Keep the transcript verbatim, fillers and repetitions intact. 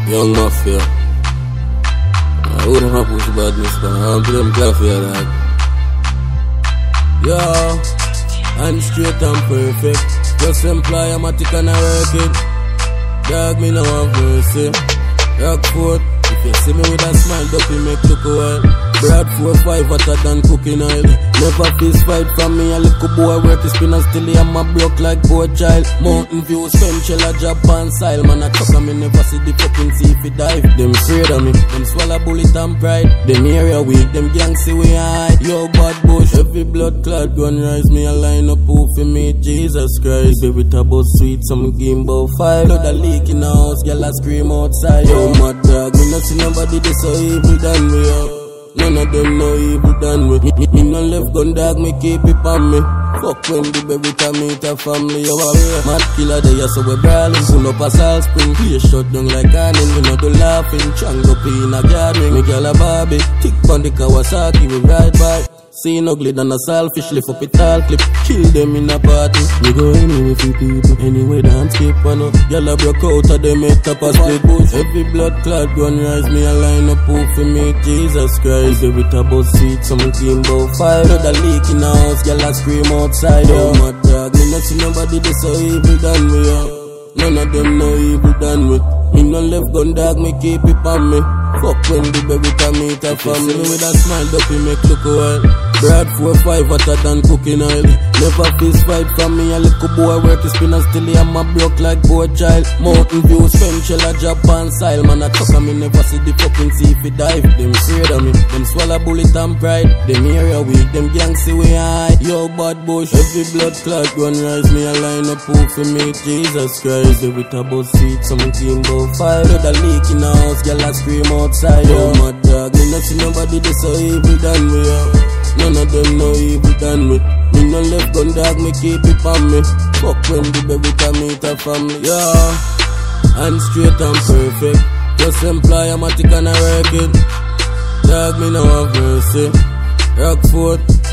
Young Mafia. I wouldn't have push badness, but I'm blame Mafia, dog. Yo, I'm straight and perfect. Just employ a matic and I work it. Dog, me no have mercy. Rockford, if you see me with a smile, dopey make look a while. Brad four five hotter than cooking oil. Never fist fight from me, a little boy work his spin and still I'm a broke like poor child. Mountain view, spend shell a job and style. Man a truck and me never see the fucking see if it dive. Them afraid of me, them swallow bullet and pride. Them area weak, them gang see we high. Yo bad bush, every blood clot gun rise. Me a line up who for me, Jesus Christ. Baby about sweet, some game bout five. Blood a leak in the house, girl a scream outside. Yo mad dog, me not see nobody this so evil than me up. None of them no evil than me. Me, me, me no left gun dog, me keep it on me. Fuck when the baby can meet a family. Yo, a mad killer there, so we brawling. Pull up a salt spring, play shut down like cannon. We no do laughing, chang up in a gathering. Me girl a Barbie, tick on the Kawasaki, we ride by. Seen ugly than a selfish, lift up a tall clip. Kill them in a party. We go anywhere for people, anyway dance skip on up. Y'all a broke out of them head top a split bush. Every blood clot gun rise, me a line up who for me, Jesus Christ. Baby with a bus seat, some team bout five. Blood a leak in the house, y'all a scream outside. Yo mad dog, me not see nobody this so evil than me, yo. None of them no evil than me. Me no left gun dog, me keep it on me. Fuck when the baby can meet a family. With a smile, dopey make look a while. Brad four five hotter than cooking oil. Never fist fight from me, a little boy work his spin and still I'm a broke like poor child. Mountain view, spend shell a job and style. Man a truck and me never see the fucking see if it dive. Them afraid of me, them swallow bullet and pride. Them area weak, them gang see we high. Yo bad bush, every blood clot gun rise. Me a line up who for me, Jesus Christ. They with a bus seat, some team bout five. Blood a leak in the house, girl a scream outside. Yo mad dog, me not see nobody this so evil than me, yo. None of them no evil than me. Me no left gun dog, me keep it on me. Fuck when the baby can meet a family. Yeah, I'm straight and perfect. Just employ a matic and I work it. Dog, me no have mercy. Rockford,